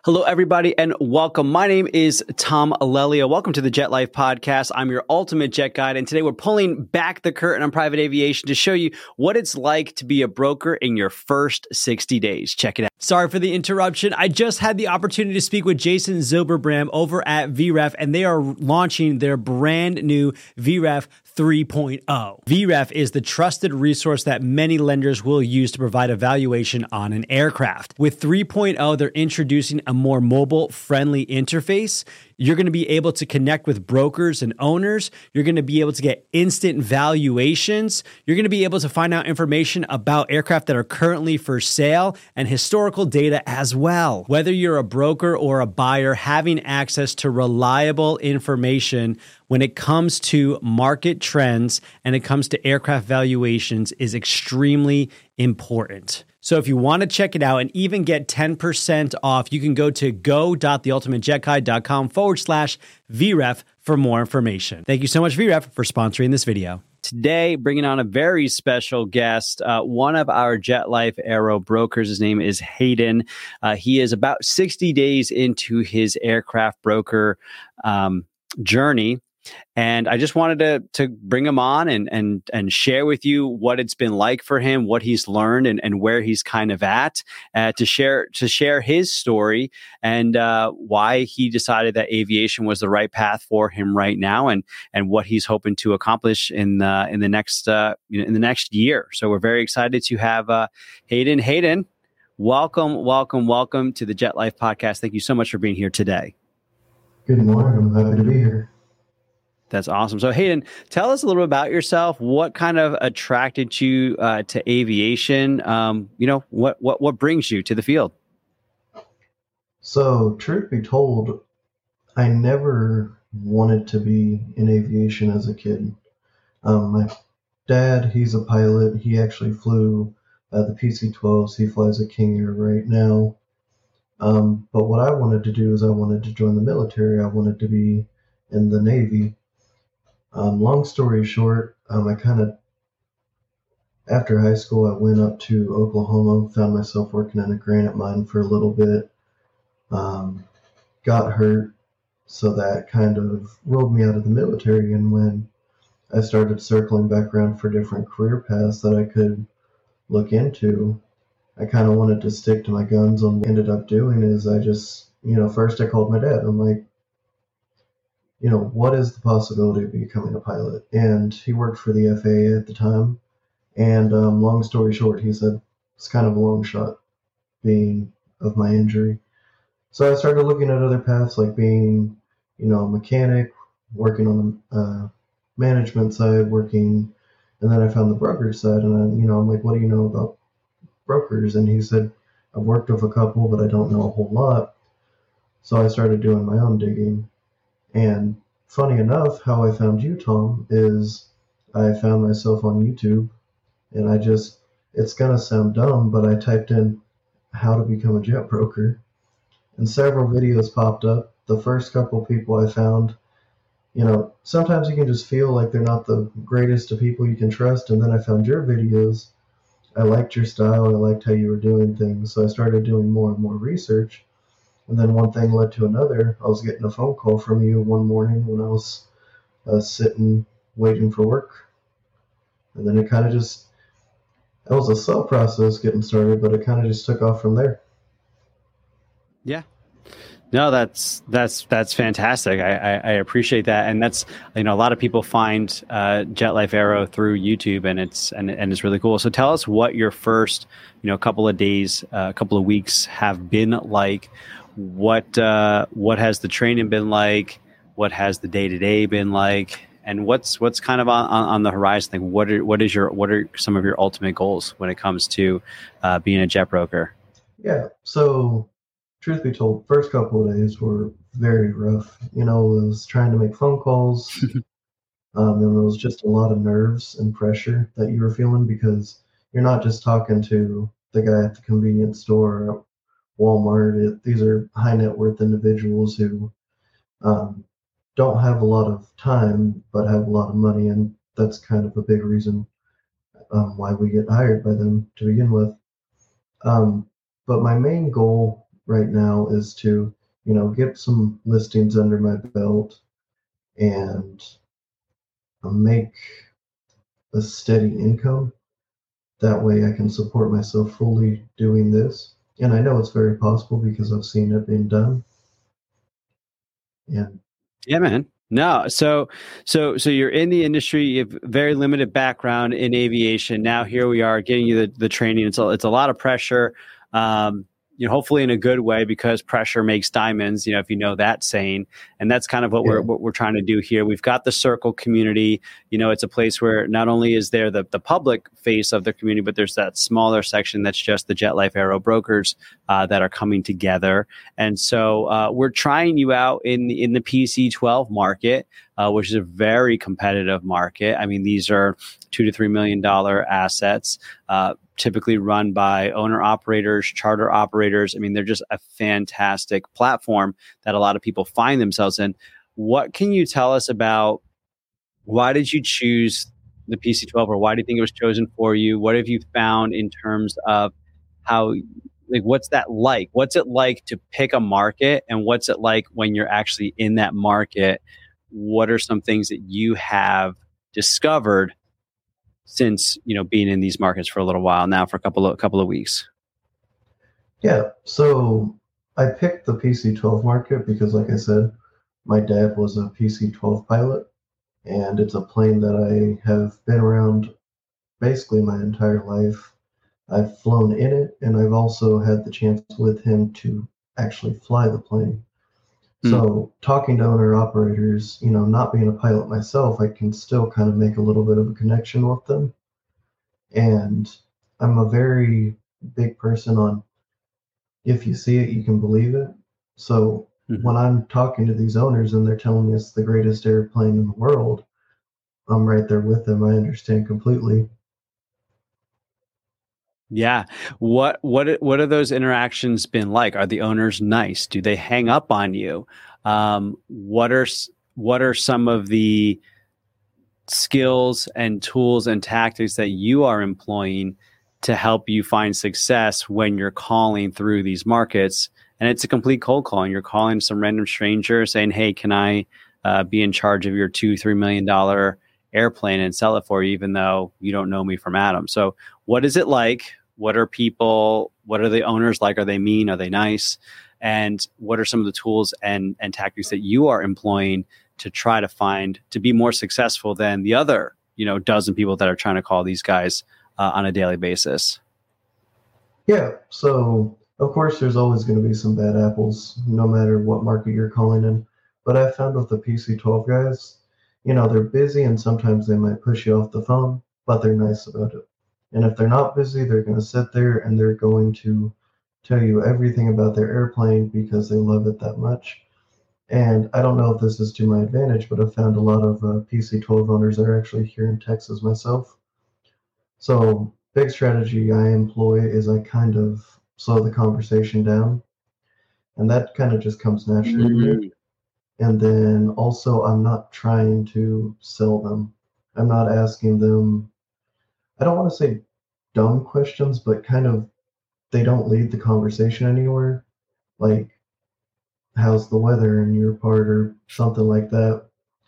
Hello, everybody, and welcome. My name is Tom Alelia. Welcome to the Jet Life Podcast. I'm your ultimate jet guide, and today we're pulling back the curtain on private aviation to show you what it's like to be a broker in your first 60 days. Check it out. Sorry for the interruption. I just had the opportunity to speak with Jason Zilberbrand over at VREF, and they are launching their brand new VREF 3.0. VREF is the trusted resource that many lenders will use to provide a valuation on an aircraft. With 3.0, they're introducing a more mobile-friendly interface. You're going to be able to connect with brokers and owners. You're going to be able to get instant valuations. You're going to be able to find out information about aircraft that are currently for sale and historical data as well. Whether you're a broker or a buyer, having access to reliable information when it comes to market trends and it comes to aircraft valuations is extremely important. So if you want to check it out and even get 10% off, you can go to go.theultimatejetguide.com/VREF for more information. Thank you so much, VREF, for sponsoring this video. Today, bringing on a very special guest, one of our Jet Life Aero brokers. His name is Hayden. He is about 60 days into his aircraft broker journey. And I just wanted to bring him on and share with you what it's been like for him, what he's learned, and where he's kind of at, to share his story and why he decided that aviation was the right path for him right now, and what he's hoping to accomplish in the next year. So we're very excited to have Hayden. Hayden, welcome to the Jet Life Podcast. Thank you so much for being here today. Good morning. I'm happy to be here. That's awesome. So Hayden, tell us a little bit about yourself. What kind of attracted you to aviation? What brings you to the field? So, truth be told, I never wanted to be in aviation as a kid. My dad, he's a pilot. He actually flew the PC-12s. He flies at King Air right now. But what I wanted to do is I wanted to join the military. I wanted to be in the Navy. Long story short, after high school, I went up to Oklahoma, found myself working in a granite mine for a little bit, got hurt, so that kind of ruled me out of the military. And when I started circling back around for different career paths that I could look into, I kind of wanted to stick to my guns. And what I ended up doing is I just, first I called my dad. I'm like, what is the possibility of becoming a pilot? And he worked for the FAA at the time. And long story short, he said, it's kind of a long shot being of my injury. So I started looking at other paths like being, a mechanic, working on the management side, and then I found the broker side. And I'm like, what do you know about brokers? And he said, I've worked with a couple, but I don't know a whole lot. So I started doing my own digging. And funny enough, how I found you, Tom, is I found myself on YouTube, and it's going to sound dumb, but I typed in how to become a jet broker, and several videos popped up. The first couple people I found, sometimes you can just feel like they're not the greatest of people you can trust, and then I found your videos. I liked your style. I liked how you were doing things, so I started doing more and more research. And then one thing led to another. I was getting a phone call from you one morning when I was sitting waiting for work. And then it kind of it was a slow process getting started, but it kind of just took off from there. Yeah. No, that's fantastic. I appreciate that. And that's, a lot of people find Jet Life Aero through YouTube, and it's really cool. So tell us what your first, couple of days, couple of weeks have been like. What has the training been like? What has the day-to-day been like? And what's kind of on the horizon? Like what are some of your ultimate goals when it comes to being a jet broker? Yeah. So truth be told, first couple of days were very rough. I was trying to make phone calls. And it was just a lot of nerves and pressure that you were feeling, because you're not just talking to the guy at the convenience store, Walmart. These are high net worth individuals who don't have a lot of time but have a lot of money, and that's kind of a big reason why we get hired by them to begin with. But my main goal right now is to, get some listings under my belt and make a steady income. That way I can support myself fully doing this. And I know it's very possible because I've seen it being done. And Yeah, man. No, so you're in the industry. You have very limited background in aviation. Now here we are getting you the training. It's a lot of pressure. Hopefully in a good way, because pressure makes diamonds. If you know that saying, and that's kind of what we're trying to do here. We've got the Circle community. It's a place where not only is there the public face of the community, but there's that smaller section that's just the Jet Life Aero brokers that are coming together. And so we're trying you out in the PC-12 market, which is a very competitive market. I mean, these are $2 to $3 million assets. Typically run by owner operators, charter operators. I mean, they're just a fantastic platform that a lot of people find themselves in. What can you tell us about why did you choose the PC-12, or why do you think it was chosen for you? What have you found in terms of how, what's that like? What's it like to pick a market, and what's it like when you're actually in that market? What are some things that you have discovered since being in these markets for a little while now, for a couple of weeks? Yeah, so I picked the PC-12 market because, like I said, my dad was a PC-12 pilot, and it's a plane that I have been around basically my entire life. I've flown in it, and I've also had the chance with him to actually fly the plane. So talking to owner operators, not being a pilot myself, I can still kind of make a little bit of a connection with them. And I'm a very big person on, if you see it, you can believe it. So when I'm talking to these owners and they're telling me it's the greatest airplane in the world, I'm right there with them. I understand completely. Yeah. What are those interactions been like? Are the owners nice? Do they hang up on you? What are some of the skills and tools and tactics that you are employing to help you find success when you're calling through these markets? And it's a complete cold call, and you're calling some random stranger saying, "Hey, can I be in charge of your $2-3 million airplane and sell it for you, even though you don't know me from Adam?" So what is it like? What are the owners like? Are they mean? Are they nice? And what are some of the tools and tactics that you are employing to try to be more successful than the other, dozen people that are trying to call these guys on a daily basis? Yeah. So of course there's always going to be some bad apples, no matter what market you're calling in. But I found with the PC-12 guys, they're busy and sometimes they might push you off the phone, but they're nice about it. And if they're not busy, they're going to sit there and they're going to tell you everything about their airplane because they love it that much. And I don't know if this is to my advantage, but I've found a lot of PC-12 owners that are actually here in Texas myself. So big strategy I employ is I kind of slow the conversation down, and that kind of just comes naturally to me. And then also, I'm not trying to sell them. I'm not asking them, I don't want to say dumb questions, but kind of they don't lead the conversation anywhere. Like, how's the weather in your part or something like that.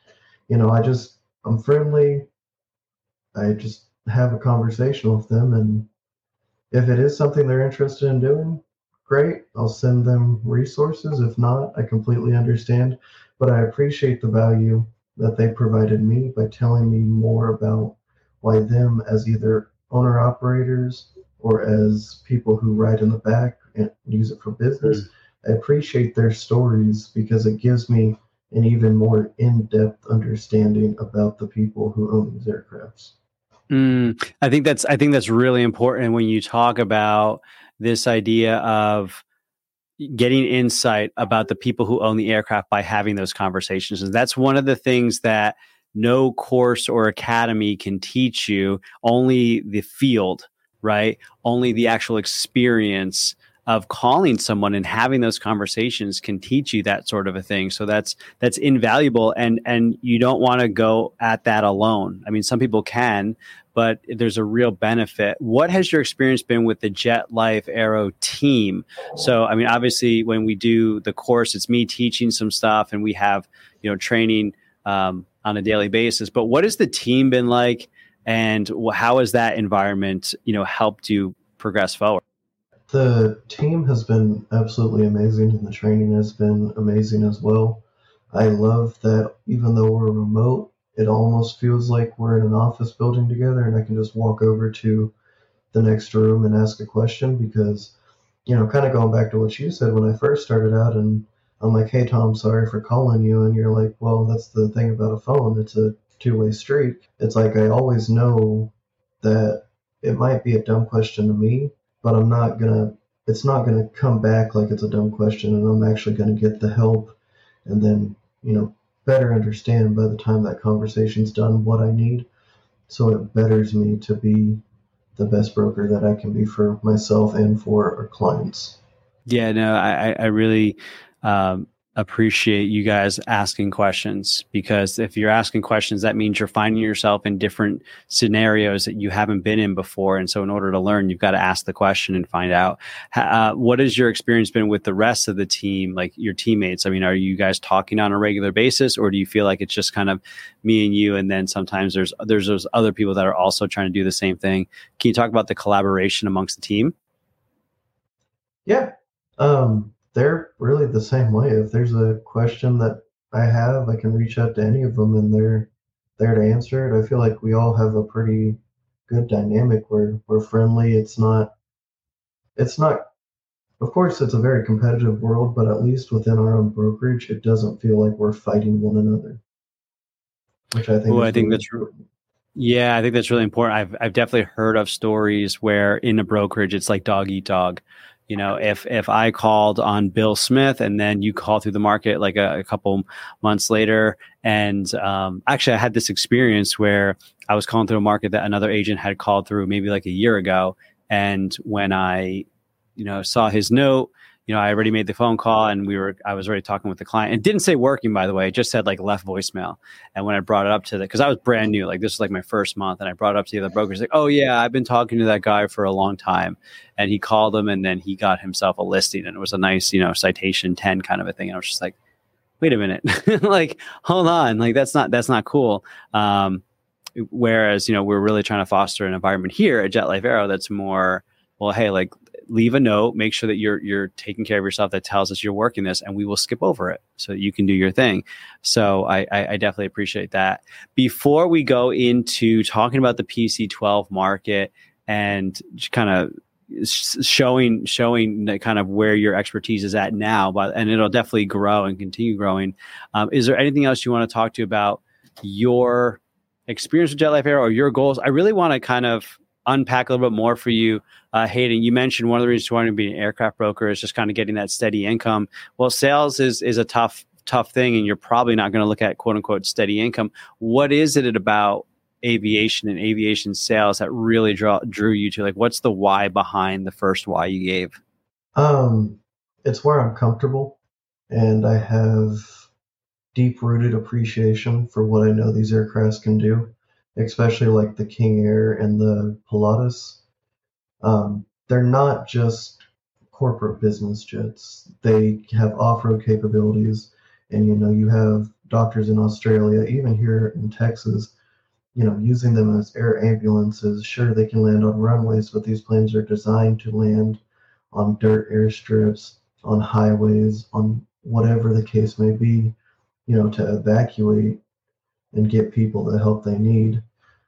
I'm friendly. I just have a conversation with them, and if it is something they're interested in doing, great. I'll send them resources. If not, I completely understand. But I appreciate the value that they provided me by telling me more about why them, as either owner operators or as people who ride in the back and use it for business. I appreciate their stories because it gives me an even more in-depth understanding about the people who own these aircrafts. I think that's really important when you talk about this idea of getting insight about the people who own the aircraft by having those conversations. And that's one of the things that no course or academy can teach you, only the field, right? Only the actual experience of calling someone and having those conversations can teach you that sort of a thing. So that's invaluable, and you don't want to go at that alone. I mean, some people can, but there's a real benefit. What has your experience been with the Jet Life Aero team? So, I mean, obviously, when we do the course, it's me teaching some stuff, and we have training on a daily basis. But what has the team been like, and how has that environment helped you progress forward? The team has been absolutely amazing, and the training has been amazing as well. I love that even though we're remote, it almost feels like we're in an office building together, and I can just walk over to the next room and ask a question because, kind of going back to what you said when I first started out, and I'm like, hey, Tom, sorry for calling you. And you're like, well, that's the thing about a phone. It's a two-way street. It's like I always know that it might be a dumb question to me, but it's not gonna come back like it's a dumb question, and I'm actually gonna get the help and then, better understand by the time that conversation's done what I need. So it betters me to be the best broker that I can be for myself and for our clients. Yeah, no, I really appreciate you guys asking questions, because if you're asking questions, that means you're finding yourself in different scenarios that you haven't been in before. And so in order to learn, you've got to ask the question and find out. What has your experience been with the rest of the team, like your teammates? I mean, are you guys talking on a regular basis, or do you feel like it's just kind of me and you, and then sometimes there's those other people that are also trying to do the same thing? Can you talk about the collaboration amongst the team? Yeah. They're really the same way. If there's a question that I have, I can reach out to any of them and they're there to answer it. I feel like we all have a pretty good dynamic where we're friendly. It's not, of course, it's a very competitive world, but at least within our own brokerage, it doesn't feel like we're fighting one another, which I think Well, is I think really that's important. Yeah, I think that's really important. I've definitely heard of stories where in a brokerage it's like dog eat dog. If I called on Bill Smith and then you call through the market like a couple months later, and actually I had this experience where I was calling through a market that another agent had called through maybe like a year ago, and when I saw his note, I already made the phone call and I was already talking with the client. It didn't say working, by the way. It just said like left voicemail. And when I brought it up to because I was brand new, like this was like my first month, and I brought it up to the other brokers, like, oh yeah, I've been talking to that guy for a long time. And he called him, and then he got himself a listing, and it was a nice, citation 10 kind of a thing. And I was just like, wait a minute, like, hold on, like that's not cool. Whereas, we're really trying to foster an environment here at Jet Life Aero that's more, well, hey, like, leave a note, make sure that you're taking care of yourself, that tells us you're working this, and we will skip over it so that you can do your thing. So I definitely appreciate that. Before we go into talking about the PC12 market and just kind of showing the kind of where your expertise is at now, and it'll definitely grow and continue growing. Is there anything else you want to talk to about your experience with Jet Life Aero or your goals? I really want to kind of unpack a little bit more for you, Hayden. You mentioned one of the reasons you wanted to be an aircraft broker is just kind of getting that steady income. Well, sales is a tough thing, and you're probably not going to look at quote unquote steady income. What is it about aviation and aviation sales that really drew you to, like, what's the why behind the first why you gave? It's where I'm comfortable, and I have deep-rooted appreciation for what I know these aircrafts can do, especially like the King Air and the Pilatus. They're not just corporate business jets. They have off-road capabilities, and you have doctors in Australia, even here in Texas, using them as air ambulances. Sure, they can land on runways, but these planes are designed to land on dirt airstrips, on highways, on whatever the case may be, to evacuate and get people the help they need.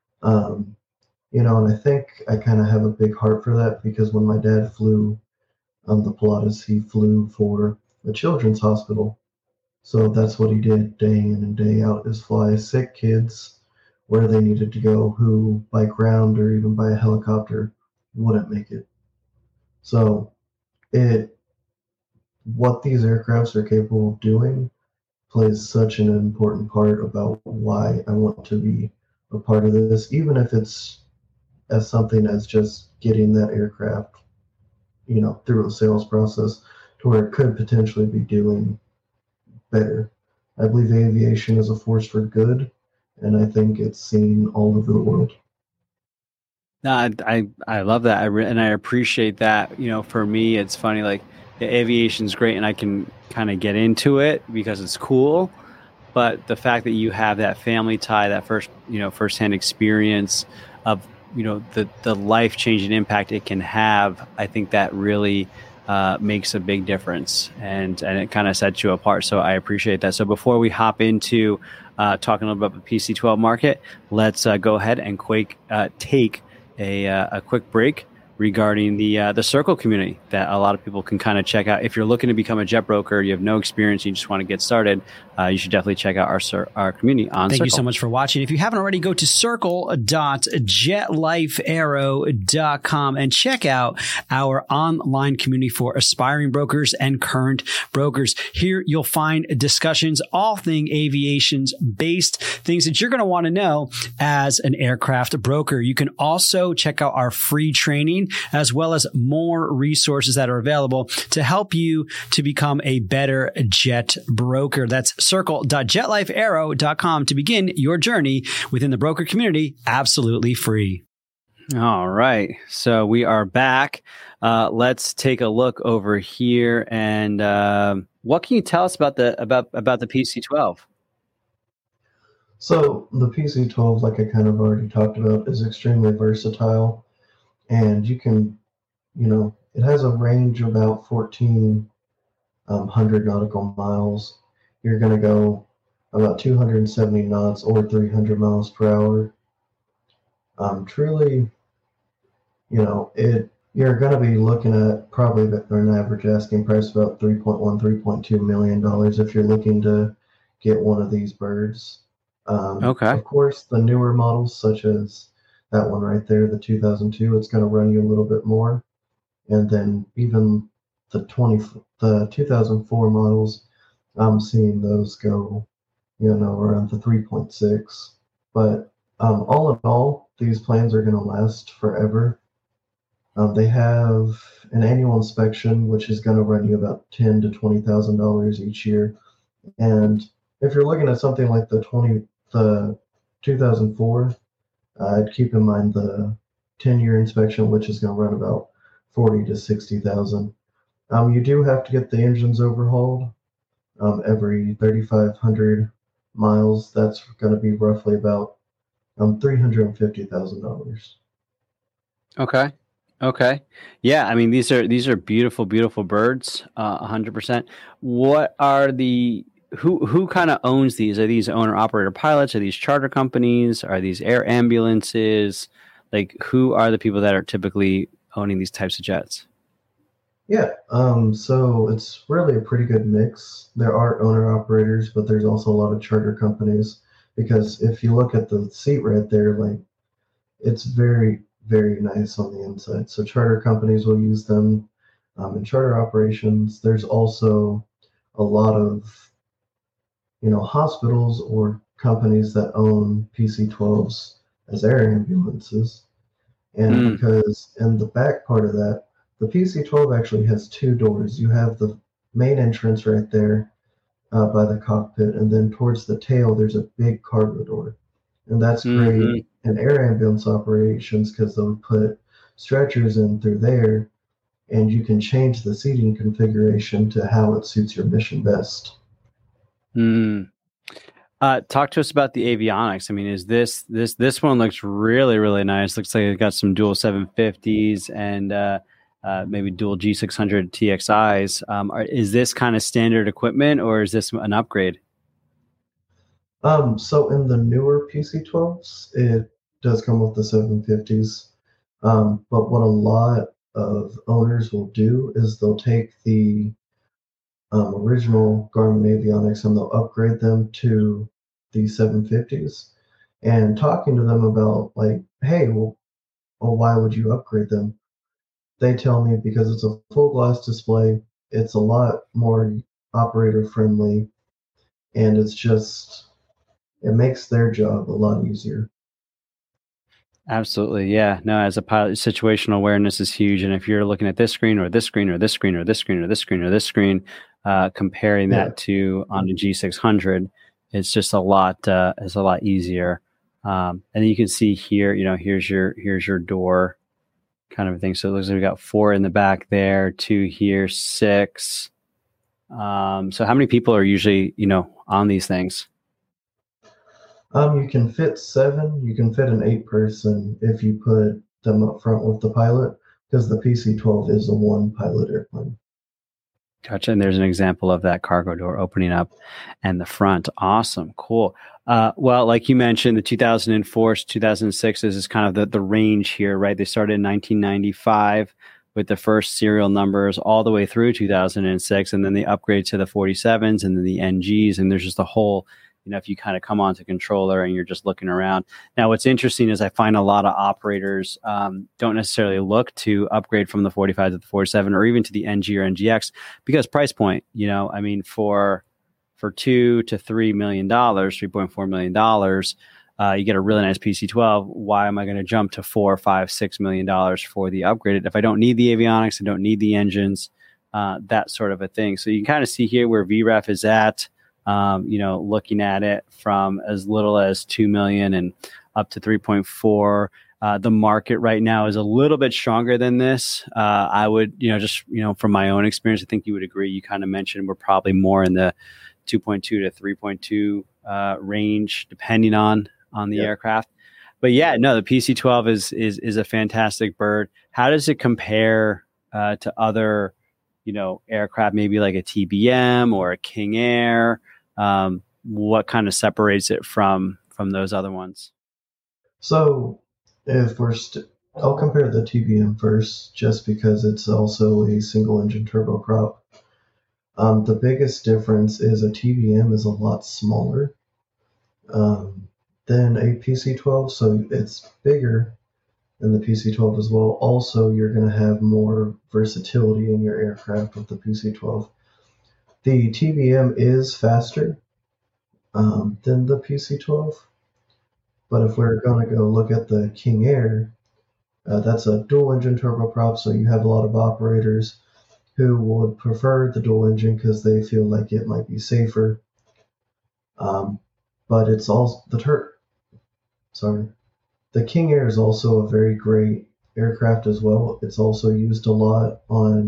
And I think I kind of have a big heart for that because when my dad flew the Pilatus, he flew for a children's hospital. So that's what he did day in and day out, is fly sick kids where they needed to go who by ground or even by a helicopter wouldn't make it. So what these aircrafts are capable of doing plays such an important part about why I want to be a part of this, even if it's as something as just getting that aircraft, through a sales process to where it could potentially be doing better. I believe aviation is a force for good, and I think it's seen all over the world. No, I love that. And I appreciate that. For me, it's funny. Like, aviation's great, and I can kind of get into it because it's cool. But the fact that you have that family tie, that firsthand experience of the life changing impact it can have, I think that really makes a big difference, and it kind of sets you apart. So I appreciate that. So before we hop into talking a little bit about the PC-12 market, let's go ahead and take a quick break regarding the Circle community that a lot of people can kind of check out. If you're looking to become a jet broker, you have no experience, you just want to get started, you should definitely check out our community on Thank Circle. you so much for watching. If you haven't already, go to circle.jetlifeaero.com and check out our online community for aspiring brokers and current brokers. Here you'll find discussions, all thing aviations based, things that you're going to want to know as an aircraft broker. You can also check out our free training as well as more resources that are available to help you to become a better jet broker. That's circle.jetlifeaero.com to begin your journey within the broker community absolutely free. All right. So we are back. Let's take a look over here. And what can you tell us about the PC-12? So the PC-12, like I kind of already talked about, is extremely versatile. And you can, it has a range of about 1,400 nautical miles. You're going to go about 270 knots or 300 miles per hour. Truly, you're going to be looking at probably an average asking price of about $3.1, $3.2 million if you're looking to get one of these birds. Okay. Of course, the newer models, such as that one right there, the 2002, it's going to run you a little bit more. And then even the 2004 models, I'm seeing those go, around the 3.6. But all in all, these planes are going to last forever. They have an annual inspection, which is going to run you about $10,000 to $20,000 each year. And if you're looking at something like the 2004, I'd keep in mind the 10-year inspection, which is going to run about $40,000 to $60,000. You do have to get the engines overhauled every 3,500 miles. That's going to be roughly about $350,000. Okay. Yeah. I mean, these are beautiful, beautiful birds. 100%. What are who kind of owns these? Are these owner operator pilots? Are these charter companies? Are these air ambulances? Like, who are the people that are typically owning these types of jets? Yeah. So it's really a pretty good mix. There are owner operators, but there's also a lot of charter companies, because if you look at the seat right there, like, it's very, very nice on the inside. So charter companies will use them in charter operations. There's also a lot of, hospitals or companies that own PC-12s as air ambulances. And because in the back part of that, the PC-12 actually has two doors. You have the main entrance right there by the cockpit, and then towards the tail, there's a big cargo door. And that's great in air ambulance operations because they'll put stretchers in through there, and you can change the seating configuration to how it suits your mission best. Talk to us about the avionics. I mean, is this one looks really, really nice. Looks like it got some dual 750s and maybe dual G600 TXIs. Is this kind of standard equipment, or is this an upgrade? So in the newer PC-12s, it does come with the 750s. But what a lot of owners will do is they'll take the original Garmin avionics and they'll upgrade them to the 750s. And talking to them about, like, hey, well, why would you upgrade them? They tell me because it's a full glass display, it's a lot more operator friendly, and it makes their job a lot easier. Absolutely. Yeah. No, as a pilot, situational awareness is huge. And if you're looking at this screen or this screen or this screen or this screen or this screen or this screen, comparing Yeah. that to on the G600, it's just it's a lot easier. And then you can see here, here's your door kind of thing. So it looks like we got 4 in the back there, 2 here, 6. So how many people are usually, on these things? You can fit 7. You can fit an 8-person if you put them up front with the pilot, because the PC-12 is a 1-pilot airplane. Gotcha. And there's an example of that cargo door opening up and the front. Awesome. Cool. Well, like you mentioned, the 2004 to 2006 is kind of the range here, right? They started in 1995 with the first serial numbers all the way through 2006, and then they upgrade to the 47s and then the NGs. And there's just a whole, if you kind of come onto controller and you're just looking around. Now, what's interesting is I find a lot of operators don't necessarily look to upgrade from the 45 to the 47 or even to the NG or NGX because price point, for $2 to $3 million, $3.4 million, you get a really nice PC-12. Why am I going to jump to $4, $5, $6 million for the upgraded if I don't need the avionics, I don't need the engines, that sort of a thing. So you can kind of see here where VREF is at. Looking at it from as little as 2 million and up to 3.4. The market right now is a little bit stronger than this. I would, from my own experience, I think you would agree. You kind of mentioned we're probably more in the 2.2 to 3.2 range, depending on the aircraft. But yeah, no, the PC-12 is a fantastic bird. How does it compare to other, aircraft, maybe like a TBM or a King Air? What kind of separates it from those other ones? So if I'll compare the TBM first, just because it's also a single engine turboprop. The biggest difference is a TBM is a lot smaller than a PC-12, so it's bigger than the PC-12 as well. Also, you're going to have more versatility in your aircraft with the PC-12. The TBM is faster than the PC-12, but if we're going to go look at the King Air, that's a dual engine turboprop, so you have a lot of operators who would prefer the dual engine because they feel like it might be safer. But it's also the King Air is also a very great aircraft as well. It's also used a lot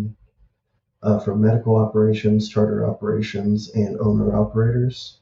for medical operations, charter operations, and owner operators.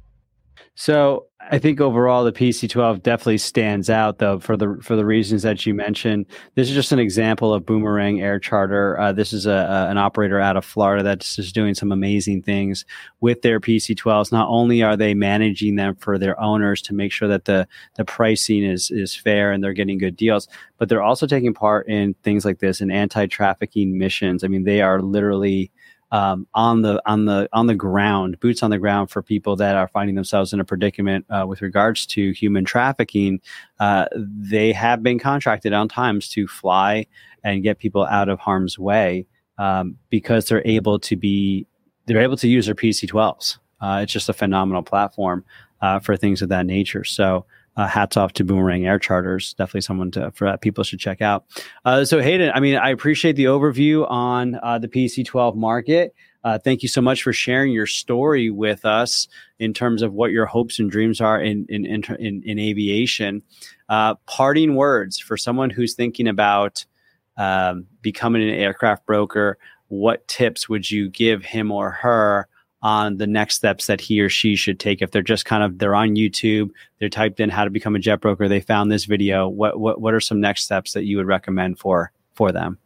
So I think overall the PC-12 definitely stands out, though, for the reasons that you mentioned. This is just an example of Boomerang Air Charter. This is an operator out of Florida that's just doing some amazing things with their PC-12s. Not only are they managing them for their owners to make sure that the pricing is fair and they're getting good deals, but they're also taking part in things like this in anti-trafficking missions. I mean, they are literally on the ground, boots on the ground for people that are finding themselves in a predicament with regards to human trafficking. They have been contracted on times to fly and get people out of harm's way because they're able to use their PC-12s. It's just a phenomenal platform for things of that nature. So hats off to Boomerang Air Charters. Definitely someone people should check out. So Hayden, I appreciate the overview on the PC-12 market. Thank you so much for sharing your story with us in terms of what your hopes and dreams are in aviation. Parting words for someone who's thinking about becoming an aircraft broker. What tips would you give him or her on the next steps that he or she should take? If they're just they're on YouTube, they're typed in how to become a jet broker, they found this video, what are some next steps that you would recommend for them?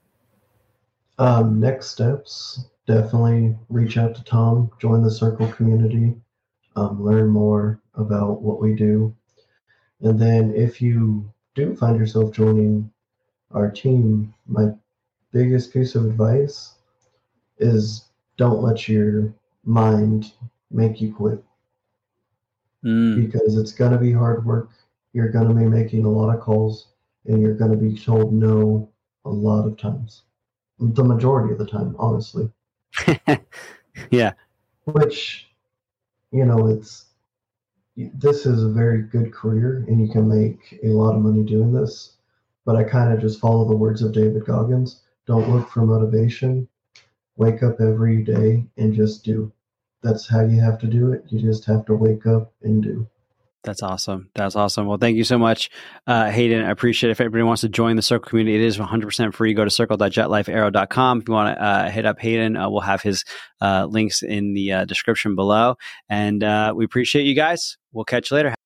Next steps, definitely reach out to Tom, join the Circle community, learn more about what we do. And then if you do find yourself joining our team, my biggest piece of advice is don't let your mind make you quit, because it's going to be hard work. You're going to be making a lot of calls and you're going to be told no a lot of times, the majority of the time, honestly. Yeah, which it's this is a very good career and you can make a lot of money doing this. But I kind of just follow the words of David Goggins. Don't look for motivation. Wake up every day and just do. That's how you have to do it. You just have to wake up and do. That's awesome. That's awesome. Well, thank you so much, Hayden. I appreciate it. If anybody wants to join the Circle community, it is 100% free. Go to circle.jetlifearrow.com. If you want to hit up Hayden, we'll have his links in the description below. And we appreciate you guys. We'll catch you later.